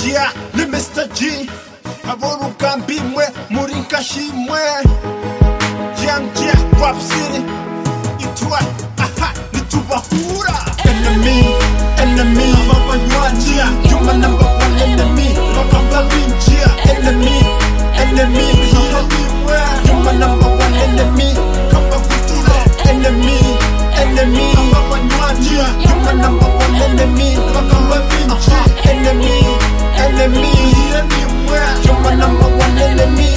Yeah, ni Mr. G Haboruka mbimwe muri nkashimwe Young Jack Rap City Itwa nitubahura Enemy ababanywanyi You're my number one enemy Bakamba binjia Enemy You're my number one enemy Kamba kutura Enemy ababanywanyi You're my number one enemy Bakamba binjia Enemy You're my number one enemy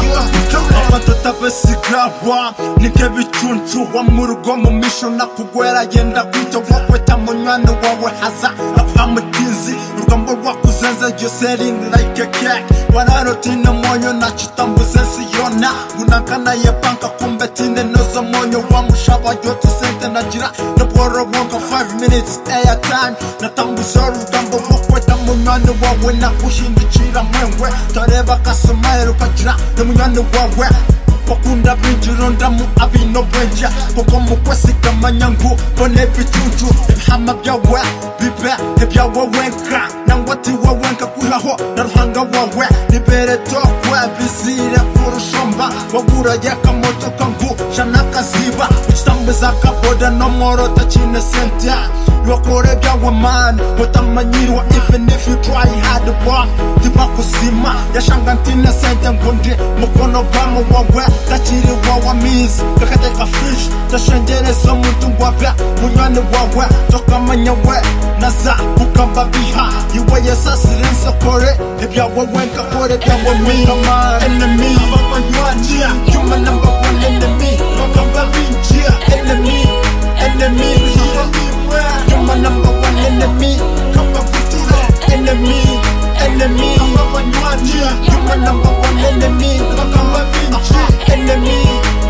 Abatotabesigawa Nike bichunchu wa murugo mu misho nakugwera yenda kwita wakweta munywani wawe haza apamutinzi urugamba rwakuzenze you're selling like a cake wararotina monyo nachitambuze siyona gunakana ye banka kumbetine noza monyo wa mushaba yote sente nagira nabworo wonka 5 minutes airtime natambuze urugamba wakweta munywani wawe nakushindikira mwewe tareba kasumairu kagira munywani wawe Wakunda binjiro ndamu abino bwenja Koko mukwesi kamanyangu Bone bitunju Ibihama byawe Bibe ibyawe wenka Nangwati wawenka kuhaho Naruhanga wawe Nibere tokwe Bizire kurushomba Wagura yaka moto kangu Shanaka ziba Uchitambuza kaboda no moro Tachine sentia Yuwakore byawe man Watamanyirwa even if you try hard work Tiba kusima Yashangantine sente ngundi Mukono bamu wawe Tachiri wawa mizi Kakateka fish Tashengereza muntu wabya Munywani wawe Toka manyawe Naza Kukamba biha Iwe yesa silensa kore Ebyawe wenka kore Ebyawe mi Enemy Ababanywani You're my number one enemy Kukamba binjia Enemy You're my number one enemy Kamba kutura Enemy Ababanywani You're my number one enemy Kukamba binjia Enemy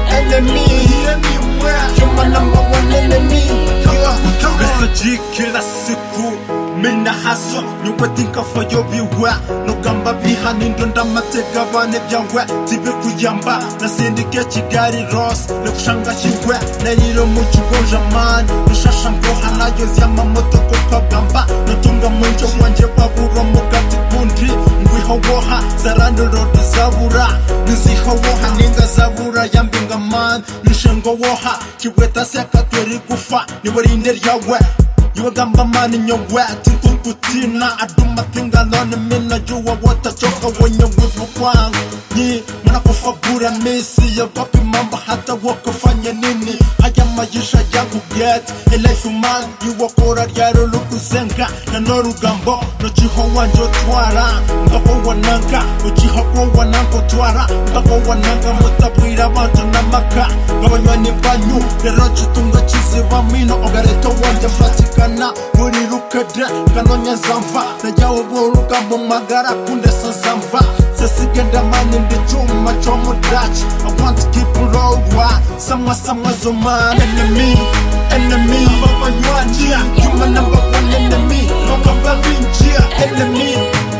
You're my number one enemy Mr. G kila siku Mina haso Nyuwe tinka foyo biwa Nugamba biha nindo ndamatega bane byawe Tibi kuyamba Nasindike Kigali Ross Nekushanga shingwe Neriro muchugonja man Nushasha mboha nayo ziyama moto kupagamba Nutunga mwenjo wanje baburo mugati kundi Ngwiho woha Zarando rodi zabura Niziho woha ninga zabura Yambinga man Nishengo woha Kiweta seka tweri gufa Niwarinde ryawe Yuwagamba mani nyongwe Tinkunkutina Aduma tingalone mina Juwa wata choka wenye wivu kwangu Nyi Mwana kufabura misi Ya papi mamba hata wakafanya nini Haya maisha yangu get Elife man Yuwakora ryaro lukuzenga Na norugambo Nochiho wanjo twara Mbako wananga Uchiho wanango twara Mbako wananga Mutabwira abantu namaka Gabanywani banyu Rero chitunga chiziba mino Ogareto wanja fatikana Muri rukade Kanonya zamva Najawo boruga Mumagara kundesa zamva Sesigenda mani ndi chuma chomu Dutch I want to keep it all right Samwa zoman Enemy Ababanywani You're my number one enemy Nokamba binjia Enemy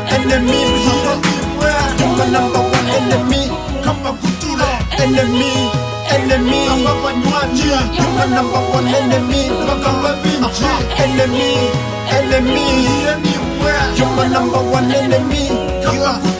You're my number one enemy Kamba kutura Enemy Ababanywani You're my number one enemy Nokamba binjia Enemy You're my number one enemy Kamba kutura